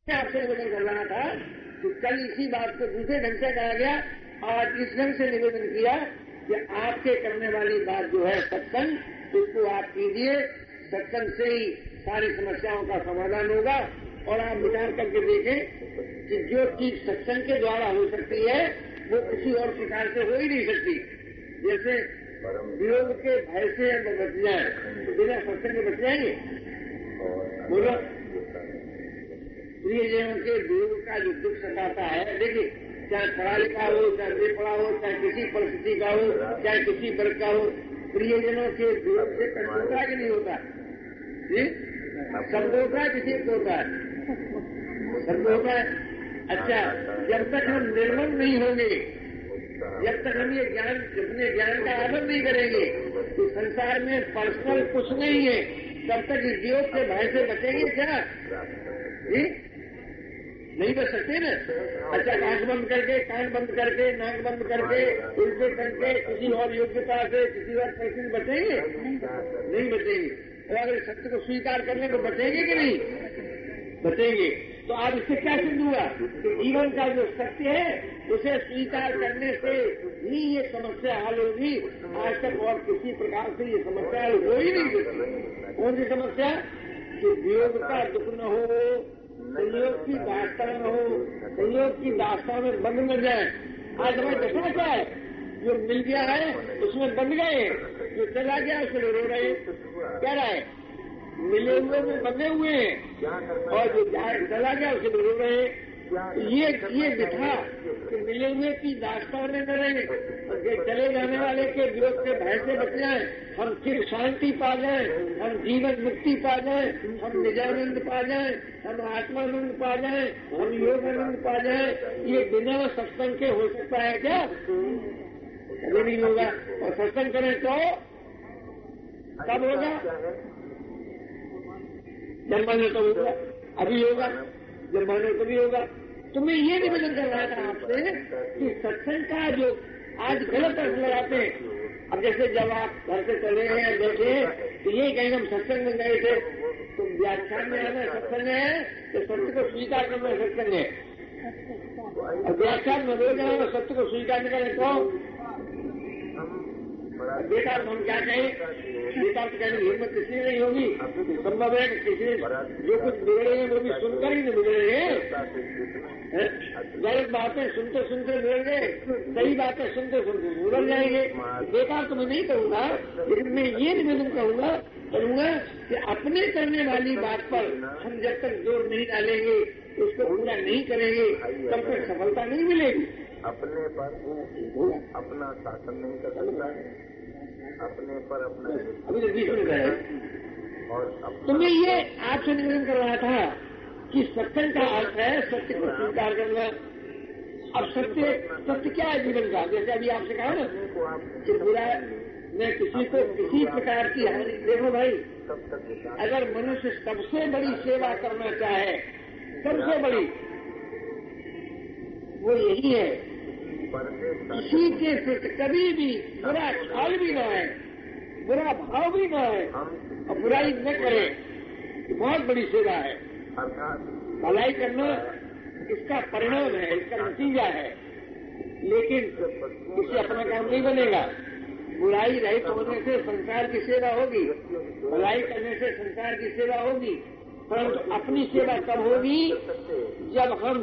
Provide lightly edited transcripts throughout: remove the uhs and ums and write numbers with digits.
आपसे निवेदन कर रहा था कि कल इसी बात को दूसरे ढंग से कहा गया, आज इस ढंग से निवेदन किया कि आपके करने वाली बात जो है सत्संग, उसको आप कीजिए। सत्संग से ही सारी समस्याओं का समाधान होगा। और आप विचार करके देखें कि जो चीज सत्संग के द्वारा हो सकती है वो किसी और प्रकार से हो ही नहीं सकती। जैसे वियोग के भय से अगर बच जाए तो बिना सत्संग के बच जाएंगे? बोलो। प्रियजनों के वियोग का जो दुख सताता है, देखिए, चाहे पढ़ा लिखा हो, चाहे बेपढ़ा हो, चाहे किसी परिस्थिति का हो, चाहे किसी वर्ग का हो, प्रियजनों के वियोग से कष्ट होता है कि नहीं होता? सब होता है, किसी को होता है, सब होता है। अच्छा, जब तक हम निर्मल नहीं होंगे, जब तक हम ये ज्ञान, अपने ज्ञान का आदर नहीं करेंगे तो संसार में पर्सनल कुछ नहीं है, तब तक इस वियोग के भय से बचेंगे क्या? नहीं बच सकते ना। अच्छा, आंख बंद करके, कान बंद करके, नाक बंद करके, उल्टे करके, किसी और योग्यता से, किसी और परिस्थिति बचेंगे? नहीं बचेंगे। और अगर सत्य को स्वीकार करने को बचेंगे कि नहीं? बचेंगे। तो आप इससे क्या सिद्ध हुआ कि जीवन का जो सत्य है उसे स्वीकार करने से ही ये समस्या हल होगी। आज तक और किसी प्रकार से ये समस्या हल हो ही नहीं सकती। कौन सी समस्या? कि वियोग का दुख न हो, संयोग की दास्ता न हो, संयोग की दास्ता में बंद न जाए। आज हमारी दशा क्या है? जो मिल गया है उसमें बंध गए, जो चला गया उसमें रो रहे। क्या रहा है? मिले हुए में बंधे हुए हैं और जो चला गया उसे रो रहे। ये बिठा कि मिले हुए की दास्तां में न रहे और चले जाने वाले के वियोग के भय से बच जाए, हम फिर शांति पा जाए, हम जीवन मुक्ति पा जाए, हम निजानंद पा जाए, हम आत्मानंद पा जाए, हम योगानंद पा जाए। ये बिना सत्संग के हो सकता है क्या? कभी नहीं होगा। और सत्संग करें तो कब होगा? जब माने तो होगा, अभी होगा, जब माने तो भी होगा। तो मैं ये निवेदन कर रहा था आपसे कि सत्संग का जो आज गलत अर्थ लगाते हैं। अब जैसे जब आप घर से चले हैं, बैठे, तो ये कहेंगे हम सत्संग में गए थे, तो व्याख्यान में आना सत्संग है, तो सत्य को स्वीकार करना सत्संग है। और व्याख्यान में रोज आना सत्य को स्वीकार नहीं करें तो बेकार हम क्या कहें? बेकार तो कहने की हिम्मत इसलिए नहीं होगी, संभव है कि किसी जो कुछ बिगड़े हैं वो भी सुनकर ही नहीं बिगड़े हैं। गलत बातें सुनते सुनते बिगड़ गए, सही बातें सुनते सुनते बिगड़ जाएंगे। बेकार तो मैं नहीं कहूँगा, लेकिन मैं ये निवेदन करूँगा कि अपने करने वाली बात पर हम जब तक जोर नहीं डालेंगे, उसको पूरा नहीं करेंगे, तब तक सफलता नहीं मिलेगी। अपने पर अपना शासन नहीं कर सकता है, अपने पर अपना अभी तो 20 मिनट है। और तो मैं ये आपसे निवेदन कर रहा था कि सत्संग का अर्थ है सत्य को स्वीकार करना। अब सत्य क्या है जीवन का? जैसे अभी आपसे कहा ना कि बुरा मैं किसी को किसी प्रकार की हानि। देखो भाई, अगर मनुष्य सबसे बड़ी सेवा करना चाहे, सबसे बड़ी वो यही है, किसी के प्रति कभी भी बुरा ख्याल भी न है, बुरा भाव भी न है और बुराई न करे, बहुत बड़ी सेवा है। भलाई करना इसका परिणाम है, इसका नतीजा है। लेकिन इससे अपना काम नहीं बनेगा। बुराई रहित होने से संसार की सेवा होगी, भलाई करने से संसार की सेवा होगी, परंतु अपनी सेवा कब होगी? जब हम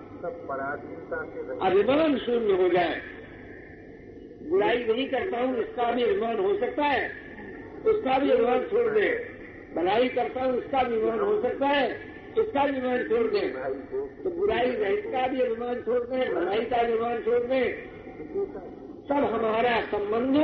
अभिमान शून्य हो जाए। बुराई नहीं करता हूँ इसका भी अभिमान हो सकता है, उसका भी अभिमान छोड़ दे। भलाई करता हूँ उसका भी अभिमान हो सकता है, उसका भी अभिमान छोड़ दे। तो बुराई रहित का भी अभिमान छोड़ दें, भलाई का भी अभिमान छोड़ दें, तब हमारा संबंध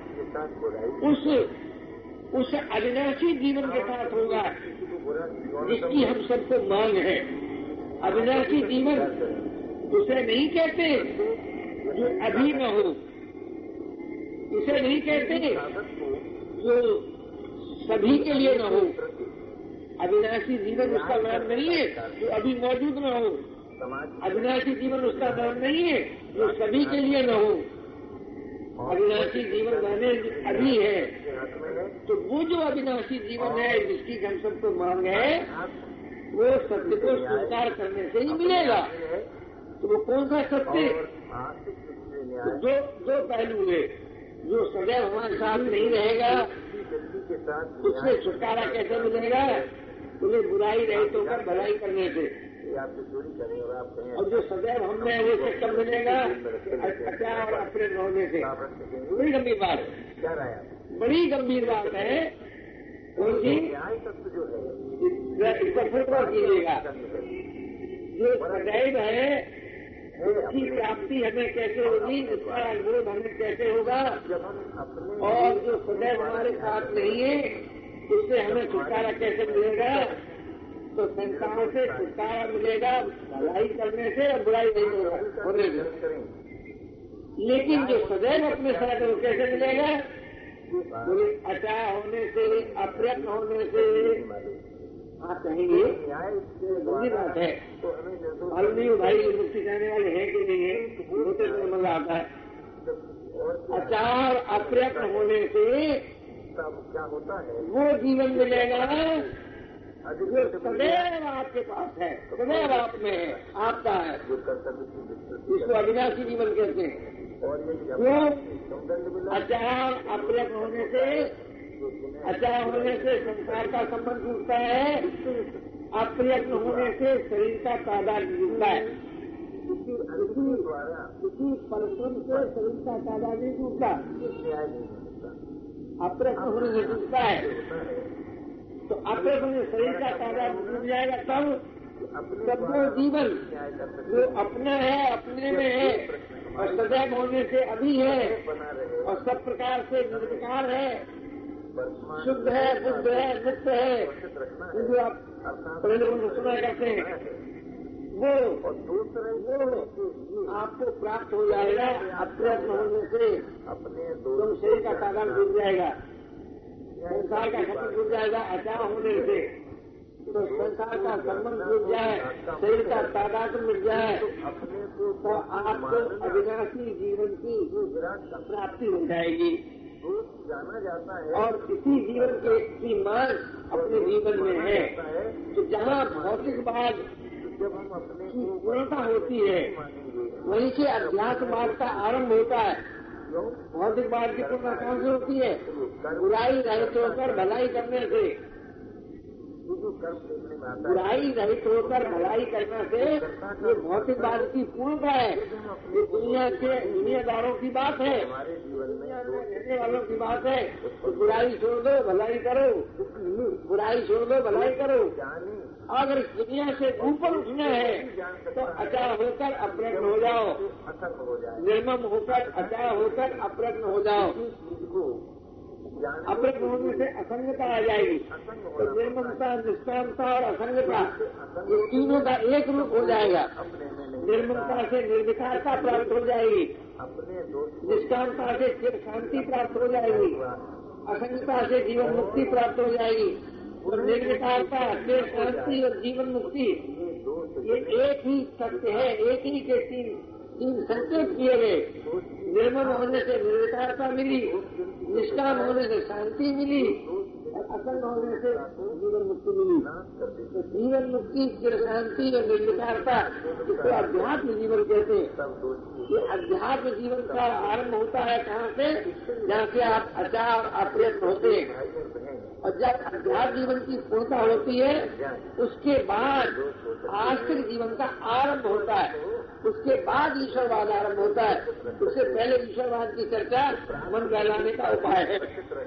उस अविनाशी जीवन के साथ होगा जिसकी हम सबको मांग है। अविनाशी जीवन उसे नहीं कहते जो अभी न हो, उसे नहीं कहते जो सभी के लिए न हो। अविनाशी जीवन उसका नाम नहीं है जो अभी मौजूद न हो। अविनाशी जीवन उसका नाम नहीं है जो सभी के लिए न हो। अविनाशी जीवन माने अभी है। तो वो जो अविनाशी जीवन है जिसकी हम सबको मांग है, वो सत्य को स्वीकार करने से ही मिलेगा। तो वो कौन सा सत्य? जो पहलू है, जो सदैव हमारे साथ नहीं रहेगा, उससे छुटकारा कैसे मिलेगा? तुम्हें बुराई रहित होकर भलाई करने से। और जो सदैव हमने है वो कब मिलेगा? अच्छा और अपने होने से। बड़ी गंभीर बात है, बड़ी गंभीर बात है। उनकी इसका फुटबॉल कीजिएगा। जो सदैव है उसकी प्राप्ति हमें कैसे होगी, इसका अनुरोध हमें कैसे होगा? और जो सदैव हमारे साथ नहीं है उससे हमें छुटकारा कैसे मिलेगा? तो संसार से छुटकारा मिलेगा भलाई करने से और बुराई नहीं होने से। लेकिन जो सदैव अपने साथ है वो कैसे मिलेगा? बोले अचा होने से, अप्रयत्न होने से। आप कहेंगे बड़ी बात है, मालूम नहीं भाई मुक्ति कहने वाले हैं कि नहीं है, होते तो मजा आता है। अचार अप्रयत्न होने से क्या होता है? वो जीवन मिलेगा जो सदैव आपके पास है, सदैव आप में है, आपका है। इसको अविनाशी जीवन कहते हैं। जो अचार अप्रयत्न होने से, अचार होने से संसार का संबंध टूटता है, अप्रयत्न होने से शरीर का तादाद टूटता है। किसी परिश्रम से शरीर का तादाद नहीं टूटता, अप्रयत्न होने से टूटता है। तो अप्रयत्न से शरीर का तादाद टूट जाएगा तब वो जीवन जो अपना है, अपने में है और सदैव होने से अभी है और सब प्रकार से निर्विकार है, शुद्ध है, बुद्ध है, नित्य है, जो आप पहले सुना करते हैं, वो आपको प्राप्त हो जाएगा। अप्रयत्न होने से तुम शरीर का तादाद टूट जाएगा, संसार का संबंध टूट जाएगा। अचार होने से तो संसार का संबंध टूट जाए, शरीर का तादाद मिल जाए तो आपको अविनाशी जीवन की प्राप्ति हो जाएगी। जाना जाता है और इसी जीवन की मांग अपने जीवन में है। तो जहाँ भौतिकवाद की पूर्णता होती है वहीं से अध्यात्मवाद का आरंभ होता है। भौतिकवाद की पूर्णता कहाँ से होती है? बुराई रहित होकर भलाई करने से। बुराई रहित होकर भलाई करने से ये भौतिकवाद की पूर्णता है। ये दुनिया के दुनियादारों की बात है, दुनिया में रहने वालों की बात है। तो बुराई छोड़ दो, भलाई करो, बुराई छोड़ दो, भलाई करो। अगर दुनिया से ऊपर उठना है तो अचार होकर अप्रयत्न हो जाओ, निर्मम होकर अचार होकर अप्रयत्न हो जाओ। अप्रयत्न होने से असंगता आ जाएगी। तो निर्ममता, निष्कामता और असंगता ये तीनों का एक रूप हो जाएगा। निर्ममता से निर्विकारता प्राप्त हो जाएगी, निष्कामता से चिर शांति प्राप्त हो जाएगी, असंगता से जीवन मुक्ति प्राप्त हो जाएगी और निर्विकारता, चिर शांति और जीवन मुक्ति ये एक ही सत्य है। एक ही के तीन संकेत किए गए। निर्मम होने से निर्विकारता मिली, निष्काम होने से शांति मिली और असंग होने से जीवन मुक्ति मिली। तो जीवन मुक्ति, चिर शांति और निर्विकारता इसको अध्यात्म जीवन कहते हैं। ये अध्यात्म जीवन का आरंभ होता है कहाँ से? जहाँ से आप अचार अप्रयत्न होते हैं। और जब अध्यात्म जीवन की पूर्णता होती है उसके बाद आस्तिक जीवन का आरंभ होता है। उसके बाद ईश्वरवाद आरंभ होता है। उससे पहले ईश्वरवाद की चर्चा मन बहलाने का उपाय है।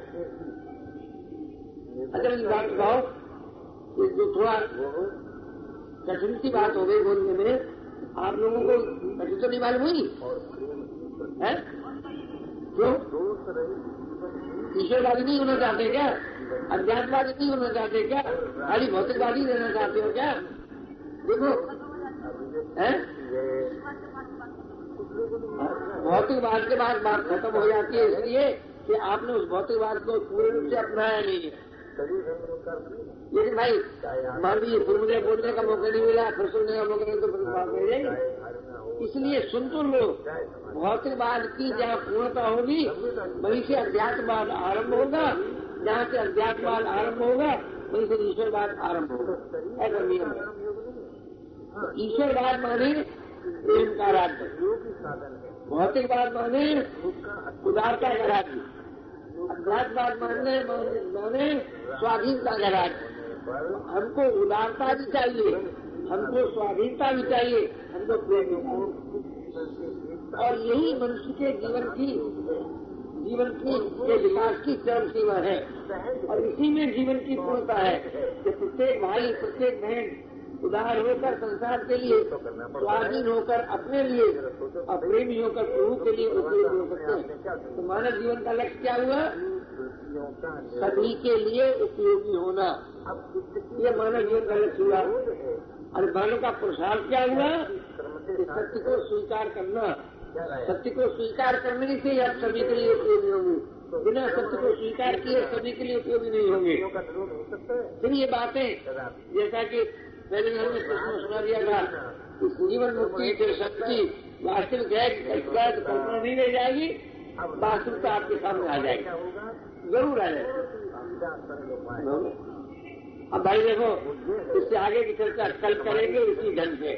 अच्छा इस बात बताओ, जो थोड़ा कठिन की बात हो गई बोलने में, आप लोगों को कठिन तो नहीं मालूम हुई है? क्यों? ईश्वरवादी नहीं होना चाहते क्या? अध्यात्मवादी नहीं होना चाहते क्या? खाली भौतिकवादी रहना चाहते हो क्या? देखो है भौतिकवाद के बाद बात खत्म हो जाती है इसलिए कि आपने उस भौतिकवाद को पूर्ण रूप से अपनाया नहीं है। लेकिन भाई मान लीजिए फिर मुझे बोलने का मौका नहीं मिला, फिर सुनने का मौका नहीं, तो फिर बात मिल जाएगी। इसलिए सुन तो लो, भौतिकवाद की जहाँ पूर्णता होगी वहीं से अध्यात्मवाद आरंभ होगा। जहाँ से अध्यात्मवाद आरंभ होगा वहीं से ईश्वरवाद आरंभ होगा, ऐसा नियम है। ईश्वरवाद माने प्रेम का राज्य, भौतिकवाद माने उदारता का राज्य, अध्यात्मवाद माने स्वाधीनता का राज्य। हमको उदारता भी चाहिए, हमको स्वाधीनता भी चाहिए, हमको प्रेम भी चाहिए। और यही मनुष्य के जीवन के विकास की चरम सीमा है। और इसी में जीवन की पूर्णता है कि प्रत्येक भाई प्रत्येक बहन उदार होकर संसार के लिए, स्वाधीन होकर अपने लिए, अप्रेमी होकर प्रभु के लिए उपयोगी हो सकते हैं। तो मानव जीवन का लक्ष्य क्या हुआ? सभी के लिए उपयोगी होना, ये मानव जीवन का लक्ष्य हुआ। और मानव का पुरुषार्थ क्या हुआ? सत्य को स्वीकार करना। सत्य को स्वीकार करने से आप सभी के लिए उपयोगी होंगे, बिना सत्य को स्वीकार किए सभी के लिए उपयोगी नहीं होंगे। फिर ये बातें जैसा कि पहले मैंने प्रश्न सुना दिया था, जीवन मुक्ति फिर शक्ति वास्तविक है, कल्पना नहीं रह जाएगी, वास्तविकता आपके सामने आ जाएगी, जरूर आ जाएगी। अब भाई देखो, इससे आगे की चर्चा कल करेंगे इसी ढंग से।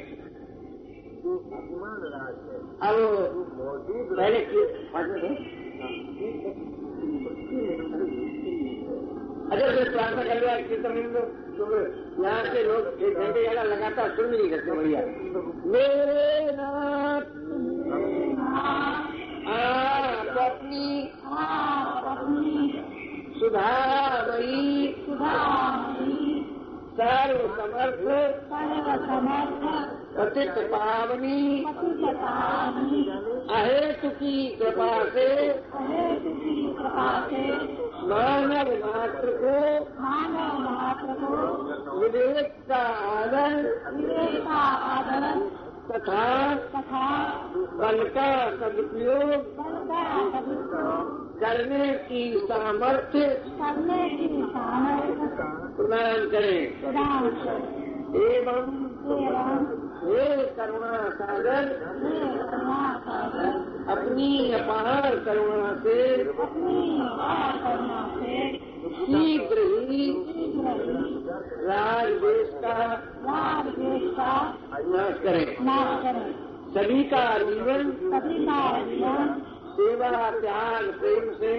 अब पहले अगर कोई प्रार्थना कर लिया कीर्तन तो यहाँ से लोग 1 घंटे ज्यादा लगातार सुन नहीं करते। भैया मेरे नाथ अपनी सुधामयी सर्व समर्थ पतित पावनी अहेतु की कृपा से मानव मात्र को विवेक का आदर तथा बल का सदुपयोग करने की सामर्थ्य प्रदान करें एवं हे करुणा सागर अपनी अपार करुणा से शीघ्र ही राजदेश का नाश करें। सभी का जीवन सेवा त्याग प्रेम से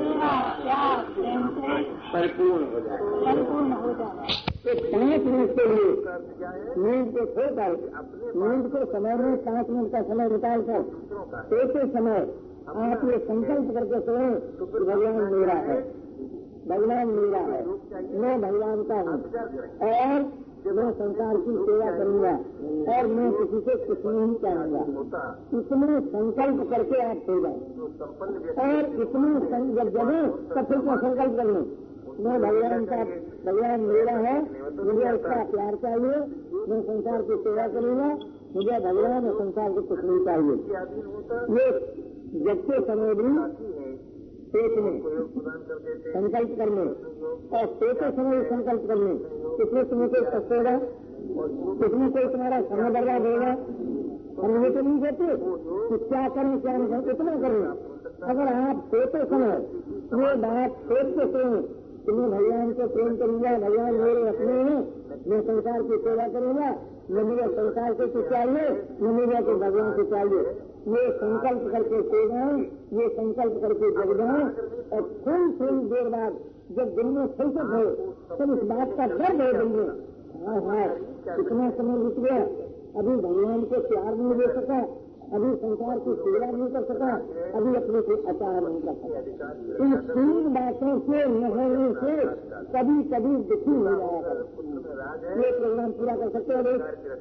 परिपूर्ण हो जाए। तो 5 मिनट के लिए नींद को छोड़कर, नींद को समय में 5 मिनट का समय निकालकर एक समय आप ये संकल्प करके सोए कि भगवान मेरा है, भगवान मेरा है, मैं भगवान का हूँ और मैं संसार की सेवा करूंगा और मैं किसी से कुछ नहीं चाहूंगा। इतने संकल्प करके आप सो जाए और इतने जब तब फिर क्या संकल्प कर लो, मैं भगवान मेरा है, मुझे उसका प्यार चाहिए, मैं संसार की सेवा करूंगा, मुझे भगवान और संसार को कुछ नहीं चाहिए। ये जगते समय भी पेट में संकल्प करने और सोते समय संकल्प करने, इसमें तुम्हें कोई कष्ट होगा, इसमें कोई तुम्हारा समय बर्बाद होगा। हम ये तो नहीं कहते कि क्या करें क्या नहीं, इतना करें। अगर आप सोते समय ये बात सोचते सोए कि मैं भगवान को प्रेम करूंगा, भगवान मेरे अपने हैं, मैं संसार की सेवा करूंगा, न मुझे संसार से कुछ चाहिए, न मुझे तो भगवान से चाहिए, ये संकल्प करके सो जाए, ये संकल्प करके जग जाए और थोड़ी देर बाद जब दिन में फुर्सत हो तब इस बात का दर्द है दिल में, हाँ कितना समय बीत गया, अभी भगवान को प्यार नहीं दे सका, अभी संसार की सेवा नहीं कर सका, अभी अपने से अचार नहीं कर सका। इन 3 बातों से नहने से कभी कभी दुखी हो जाएगा। ये प्रोग्राम पूरा कर सकते हैं,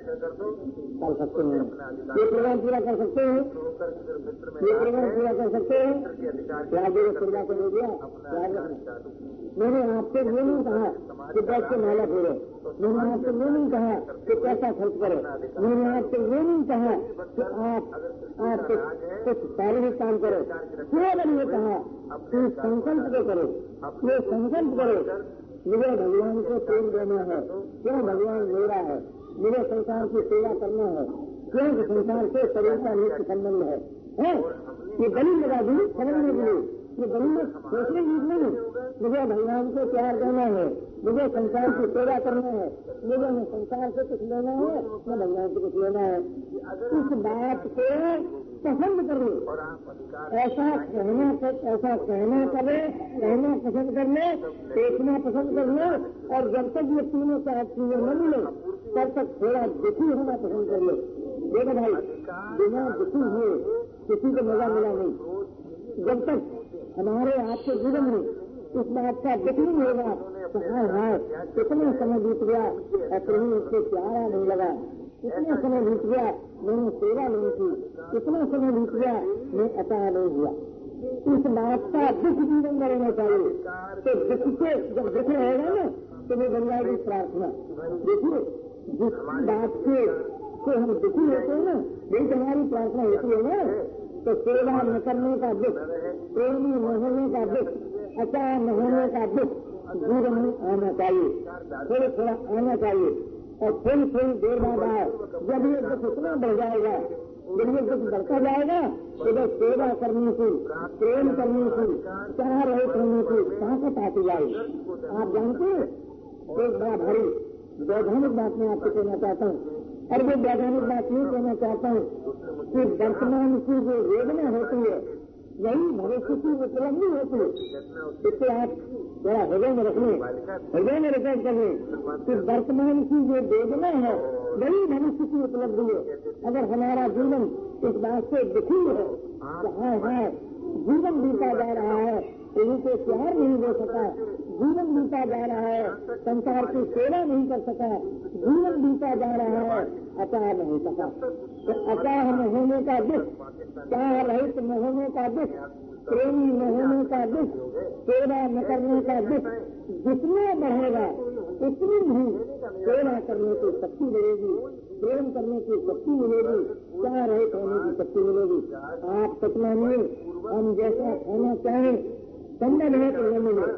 कर सकते हैं, ये प्रोग्राम पूरा कर सकते हैं, ये प्रोग्राम पूरा कर सकते हैं। राजेश प्रजा को दे दिया, मैंने आपसे ये नहीं कहा कि बैठ के माला फेरो, मैंने आपसे ये नहीं कहा कि पैसा खर्च करो, मैंने आपसे ये नहीं कहा कि आप कुछ शारीरिक काम करो, केवल ये कहा कि संकल्प को करो, ये संकल्प करो मुझे भगवान को प्रेम देना है, क्यों भगवान मेरा है, मुझे संसार की सेवा करना है, क्योंकि संसार से शरीर का नित्य संबंध है? ये दलील लगा दी समझने के लिए, ये दलील सोचने की नहीं, मुझे भगवान को प्यार देना है, मुझे संसार की सेवा करना है, मुझे न संसार से कुछ लेना है न भगवान से कुछ लेना है। इस बात को पसंद करो, ऐसा कहना करे, कहना पसंद कर ले, देखना पसंद कर ले, और जब तक ये तीनों चार चीजें न मिले तब तक थोड़ा दुखी होना पसंद कर ले। देखो भाई, बिना दुखी हुए किसी को मजा मिला नहीं। जब तक हमारे आपके जीवन में इस बात का दुख नहीं होगा तो हाय कितना समय बीत गया और कहीं उसको प्यारा नहीं लगा, इतना समय बीत गया मैंने सेवा नहीं की, इतना समय बीत गया मैं अता नहीं हुआ। इस बात का दुख जीवन में रहना चाहिए। तो दुख से जब दुख रहेगा ना तो मैं बन जाएगी प्रार्थना। देखिए, जिस बात से हम दुखी होते हैं ना, यही हमारी प्रार्थना होती है ना। तो सेवा न करने का दुख, प्रेमी न होने का दुख, अचा न होने का दुख जीवन में आना चाहिए, थोड़ा थोड़ा आना चाहिए। और थोड़ी देर बाद आए, जब ये दुख इतना बढ़ जाएगा, जब ये दुख बढ़ता जाएगा तो जब सेवा करने की, प्रेम करने की, चाह रहित होने की ताकत आती जाएगी। आप जानते हैं, एक बड़ा भारी वैधानिक बात मैं आपको कहना चाहता हूँ, और वो वैधानिक बात नहीं कहना चाहता हूँ कि वर्तमान की जो वेदना होती है वही भविष्य की उपलब्धि होती है। इससे आप जरा हृदय में रखने, हृदय में रिकॉर्ड करने कि वर्तमान की जो वेदना है वही भविष्य की उपलब्धि है। अगर हमारा जीवन इस बात से दुखी है तो हाँ जीवन बीता जा रहा है, कहीं को प्यार नहीं दे सका, जीवन बीता जा रहा है, संसार की सेवा नहीं कर सका, जीवन बीता जा रहा है, अचाह नहीं सका। तो अचाह न होने का दुख, चाह रहित न होने का दुख, प्रेमी न होने का दुख, सेवा न करने का दुख जितना बढ़ेगा उतनी ही सेवा करने की शक्ति मिलेगी, प्रेम करने की शक्ति मिलेगी, चाह रहित होने की शक्ति मिलेगी। आप सपना में हम जैसा खाना चाहें संभव है तो न मिले,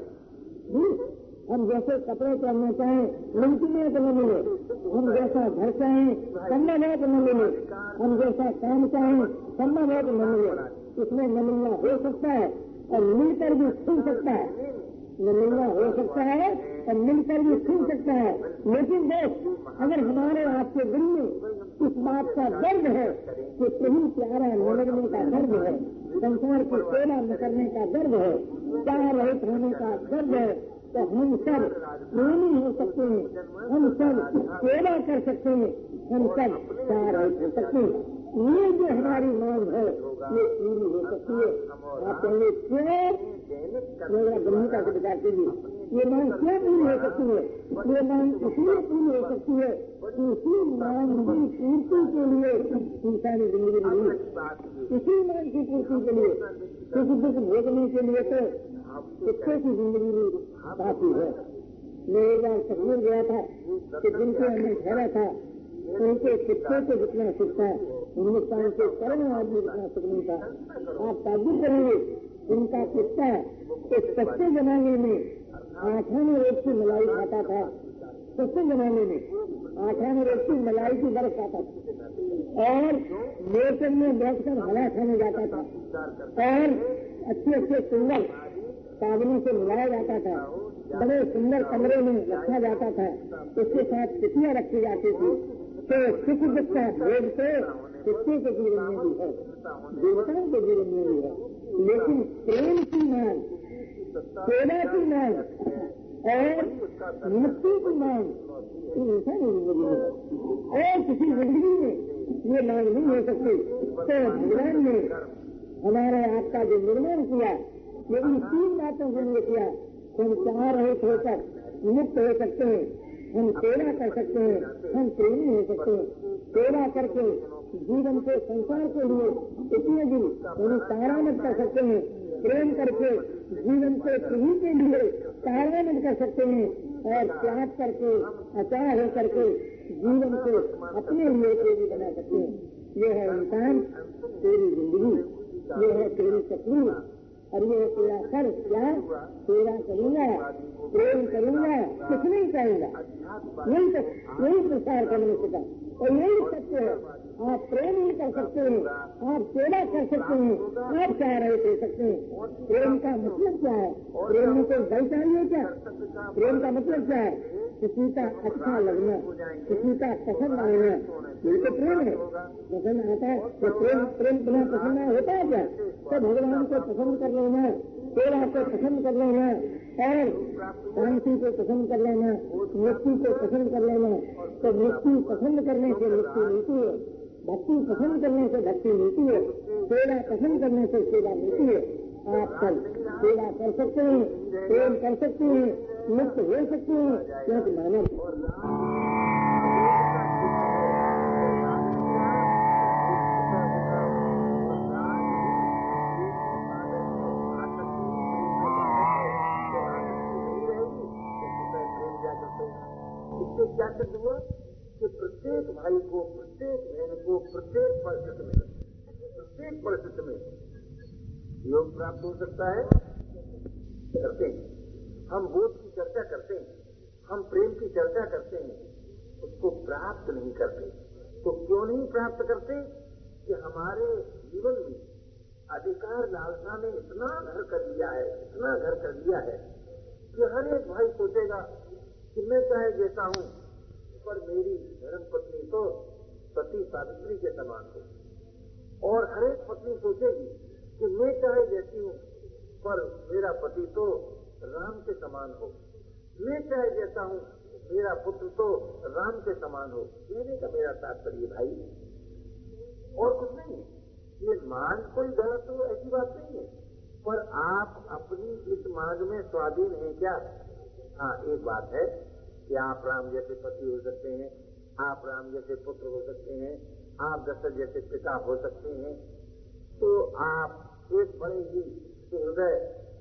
हम जैसे कपड़े पहनना चाहें मुमकिन है तो न मिले, हम जैसा घर चाहें संभव है तो न मिले, हम जैसा काम चाहें संभव है तो न मिले। इसमें न मिलना हो सकता है और मिलकर भी छू सकता है, न मिलना हो सकता है और मिलकर भी छू सकता है। लेकिन देख, अगर हमारे आपके दिल में इस बात का दर्द है कि कहीं प्यारा न लगने का दर्द है, संसार की सेवा न करने का दर्द है, चाह रहित होने का दर्द है, तो हम सब प्रेमी हो सकते हैं, हम सब सेवा कर सकते हैं, हम सब चाह रहित हो सकते हैं। ये जो हमारी मांग है ये पूरी हो सकती है। आप कहेंगे क्यों? गंभीरता से विचार कीजिए, ये मांग क्यों पूरी हो सकती है? ये मांग इसलिए पूरी हो सकती है कि इसी मांग की पूर्ति के लिए इंसानी जिंदगी मिली, इसी मांग की पूर्ति के लिए, किसी दुख भोगने के लिए तो कुत्ते की जिंदगी भी काफी है। मैं एक बार कश्मीर गया था कि जिनके अंदर ठहरा था उनके कुत्ते को जितना सुख था हिन्दुस्तान के करोड़ों आदमी जितना सुख नहीं था। आप ताजुब करेंगे, उनका कुत्ता एक सस्ते जमाने में 8 आने रोज की मलाई खाता था, सस्ते जमाने में 8 आने रोज की मलाई की बर्फ खाता था, और मौसम में बैठकर हवा खाने जाता था, और अच्छे सुंदर साबुनों से मिलाया जाता था, बड़े सुंदर कमरे में रखा जाता था, उसके साथ चिट्ठियां रखी जाती थी। तो सुख दुख का भेद तो कुत्ते के जीवन में भी है, देवताओं के जीवन में भी है, लेकिन प्रेम की मांग, सेवा की मांग और मुक्ति की मांग इंसानी जिंदगी में है, और किसी जिंदगी में ये मांग नहीं हो सकती। तो भगवान ने हमारे आपका जो निर्माण किया ये इन 3 बातों के लिए किया। हम चाह रहित होकर मुक्त हो सकते हैं, हम सेवा कर सकते हैं, हम प्रेमी हो सकते हैं। सेवा करके जीवन के संसार के लिए इतने दिन हम तारामत कर सकते हैं, प्रेम करके जीवन के पीढ़ी के लिए तारामत कर सकते हैं, और त्याग करके अचार हो करके जीवन को अपने लिए प्रेमी बना सकते हैं। ये है इंसान, तेरी जिंदगी, ये है तेरी तकलीफ, और ये तेरा कर क्या सेवा करूंगा, प्रेम करूंगा, कुछ नहीं करूंगा। यही प्रसार करने का और यही सत्य है। आप प्रेम नहीं कर सकते हैं, आप सेवा कर सकते हैं, आप चाह रहे थे सकते हैं। प्रेम का मतलब क्या है? प्रेम में कोई बल चाहिए क्या? प्रेम का मतलब क्या है? किसी का अच्छा लगना, किसी का पसंद आना, ये तो प्रेम है। पसंद आता है तो प्रेम बिना पसंद होता है क्या? तो भगवान को पसंद कर लेना, सेवा को पसंद कर लेना और शांति को पसंद कर लेना, मुक्ति को पसंद कर लेना। तो मुक्ति पसंद करने से मुक्ति मिलती है, भक्ति पसंद करने से भक्ति मिलती है, सेवा पसंद करने से सेवा मिलती है। आप सब सेवा कर सकते हैं, प्रेम कर सकते हैं, मुक्त हो सकते हैं, क्योंकि मानव क्या सिद्ध हुआ कि प्रत्येक भाई को, प्रत्येक बहन को, प्रत्येक परिस्थिति में योग प्राप्त हो सकता है। करते हैं हम बोध की चर्चा करते हैं, हम प्रेम की चर्चा करते हैं, उसको प्राप्त नहीं करते। तो क्यों नहीं प्राप्त करते? कि हमारे जीवन में अधिकार लालसा ने इतना घर कर दिया है, इतना घर कर दिया है कि हर एक भाई सोचेगा कि मैं चाहे जैसा हूं पर मेरी धर्म पत्नी तो सती सावित्री के समान हो, और हर एक पत्नी सोचेगी कि मैं चाहे जैसी हूं पर मेरा पति तो राम के समान हो, मैं चाहे जैसा हूं मेरा पुत्र तो राम के समान हो। कहने का मेरा तात्पर्य भाई और कुछ नहीं है, ये मांग कोई गलत हो ऐसी बात नहीं है, पर आप अपनी इस मांग में स्वाधीन हैं क्या? हाँ, एक बात है कि आप राम जैसे पति हो सकते हैं, आप राम जैसे पुत्र हो सकते हैं, आप दशरथ जैसे पिता हो सकते हैं, तो आप एक बड़े ही हृदय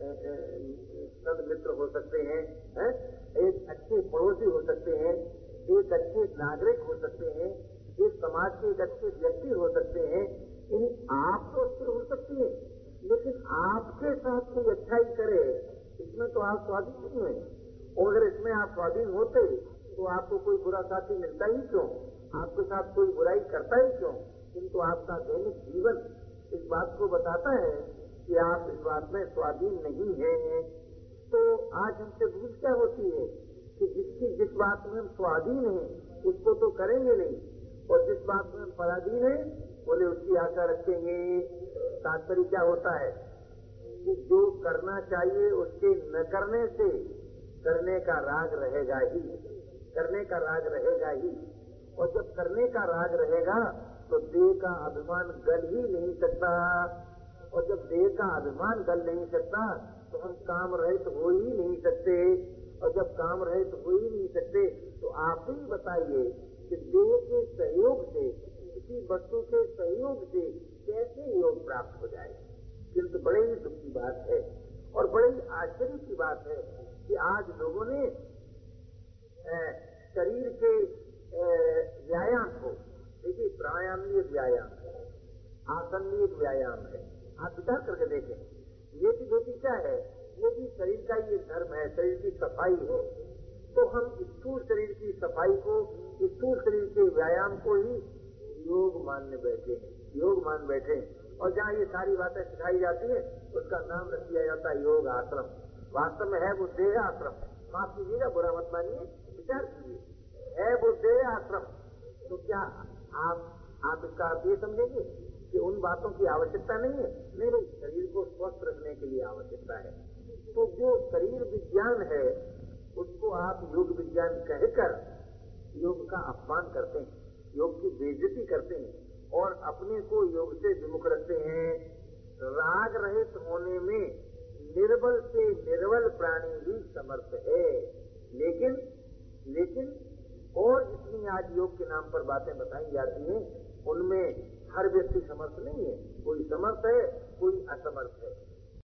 सदमित्र हो सकते हैं, एक अच्छे पड़ोसी हो सकते हैं, एक अच्छे नागरिक हो सकते हैं, एक समाज के एक अच्छे व्यक्ति हो सकते हैं। आप तो स्थिर हो सकती है, लेकिन आपके साथ कोई अच्छाई करे इसमें तो आप स्वाधीन नहीं हुए। और अगर इसमें आप स्वाधीन होते तो आपको कोई बुरा साथी मिलता ही क्यों, आपके साथ कोई बुराई करता ही क्यों? किंतु आपका दैनिक जीवन इस बात को बताता है कि आप इस बात में स्वाधीन नहीं हैं। तो आज हमसे भूल क्या होती है कि जिस बात में हम स्वाधीन हैं उसको तो करेंगे नहीं, और जिस बात में हम पराधीन हैं बोले उसकी आशा रखेंगे। तात्पर्य क्या होता है कि जो करना चाहिए उसके न करने से करने का राग रहेगा ही, करने का राग रहेगा ही, और जब करने का राग रहेगा तो देह का अभिमान गल ही नहीं सकता, और जब देह का अभिमान गल नहीं सकता तो हम काम रहित हो ही नहीं सकते, और जब काम रहित हो ही नहीं सकते तो आप ही बताइए कि देह के सहयोग से, किसी वस्तु के सहयोग से कैसे योग प्राप्त हो जाए। किंतु बड़े ही दुख की बात है और बड़े ही आश्चर्य की बात है कि आज लोगों ने शरीर के व्यायाम को, देखिए प्राणायाम भी एक व्यायाम है, आसन भी एक व्यायाम है। आप विचार करके देखें, ये भी धोती क्या है, ये भी शरीर का ही एक धर्म है, शरीर की सफाई है। तो हम स्थूल शरीर की सफाई को, स्थूल शरीर के व्यायाम को ही योग मानने बैठे हैं, योग मान बैठे हैं। और जहाँ ये सारी बातें सिखाई जाती है उसका नाम रख दिया जाता है योग आश्रम। वास्तव में है वो देह आश्रम। माफ कीजिएगा, बुरा मत मानिए, विचार कीजिए, है वो देह आश्रम। तो क्या आप इसका अर्थ ये समझेंगे कि उन बातों की आवश्यकता नहीं है? नहीं भाई, शरीर को स्वस्थ रखने के लिए आवश्यकता है। तो जो शरीर विज्ञान है उसको आप योग विज्ञान कहकर योग का अपमान करते हैं, योग की बेइज्जती करते हैं और अपने को योग से विमुख रखते हैं। राग रहित होने में निर्बल से निर्बल प्राणी भी समर्थ है, लेकिन और जितनी आज योग के नाम पर बातें बताई जाती हैं उनमें हर व्यक्ति समर्थ नहीं है। कोई समर्थ है, कोई असमर्थ है।